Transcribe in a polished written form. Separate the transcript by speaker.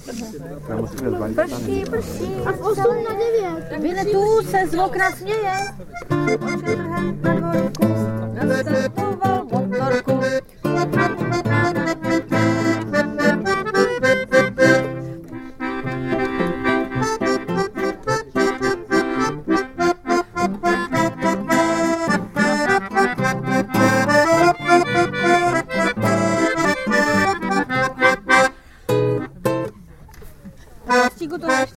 Speaker 1: Prší.
Speaker 2: A v 8 na 9.
Speaker 1: Vinetu se z okna směje. Očetrhem na dvorku nastartoval motorku.